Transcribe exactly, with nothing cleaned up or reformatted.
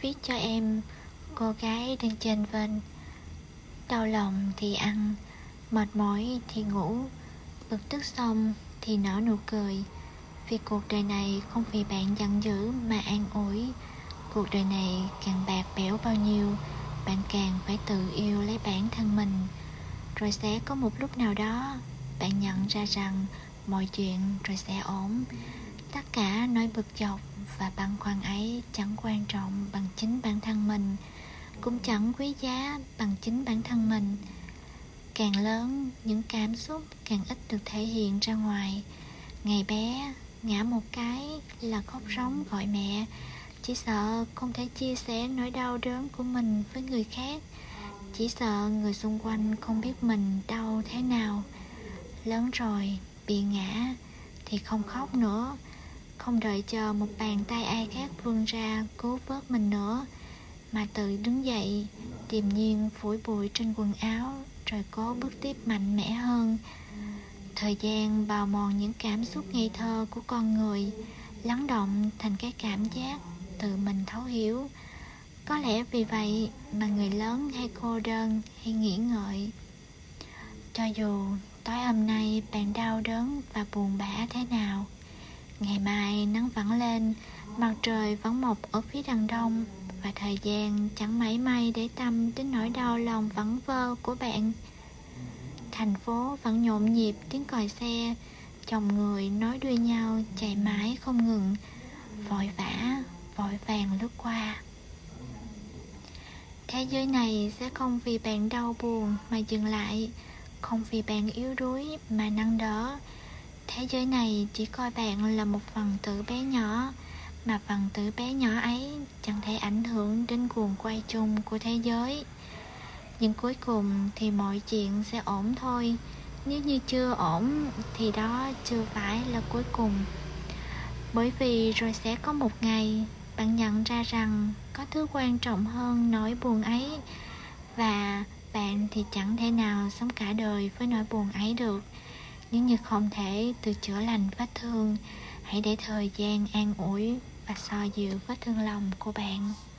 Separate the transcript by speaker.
Speaker 1: viết cho em, cô gái đang chênh vênh. Đau lòng thì ăn, mệt mỏi thì ngủ, bực tức xong thì nở nụ cười. Vì cuộc đời này không vì bạn giận dữ mà an ủi. Cuộc đời này càng bạc bẽo bao nhiêu, bạn càng phải tự yêu lấy bản thân mình. Rồi sẽ có một lúc nào đó, bạn nhận ra rằng mọi chuyện rồi sẽ ổn. Tất cả nỗi bực dọc và băn khoăn ấy chẳng quan trọng bằng chính bản thân mình, cũng chẳng quý giá bằng chính bản thân mình. Càng lớn, những cảm xúc càng ít được thể hiện ra ngoài. Ngày bé, ngã một cái là khóc rống gọi mẹ, chỉ sợ không thể chia sẻ nỗi đau đớn của mình với người khác, chỉ sợ người xung quanh không biết mình đau thế nào. Lớn rồi, bị ngã thì không khóc nữa, không đợi chờ một bàn tay ai khác vươn ra cứu vớt mình nữa, mà tự đứng dậy, điềm nhiên phủi bụi trên quần áo, rồi cố bước tiếp mạnh mẽ hơn. Thời gian bào mòn những cảm xúc ngây thơ của con người, lắng động thành cái cảm giác tự mình thấu hiểu. Có lẽ vì vậy mà người lớn hay cô đơn hay nghĩ ngợi. Cho dù tối hôm nay bạn đau đớn và buồn bã thế nào, ngày mai nắng vẫn lên, mặt trời vẫn mọc ở phía đằng đông, và thời gian chẳng mảy may để tâm đến nỗi đau lòng vẩn vơ của bạn. Thành phố vẫn nhộn nhịp tiếng còi xe, chồng người nói đuôi nhau chạy mãi không ngừng, vội vã, vội vàng lướt qua. Thế giới này sẽ không vì bạn đau buồn mà dừng lại, không vì bạn yếu đuối mà nâng đỡ. Thế giới này chỉ coi bạn là một phần tử bé nhỏ, mà phần tử bé nhỏ ấy chẳng thể ảnh hưởng đến guồng quay chung của thế giới. Nhưng cuối cùng thì mọi chuyện sẽ ổn thôi. Nếu như chưa ổn thì đó chưa phải là cuối cùng. Bởi vì rồi sẽ có một ngày bạn nhận ra rằng có thứ quan trọng hơn nỗi buồn ấy, và bạn thì chẳng thể nào sống cả đời với nỗi buồn ấy được. Nếu như không thể tự chữa lành vết thương, hãy để thời gian an ủi và xoa dịu vết thương lòng của bạn.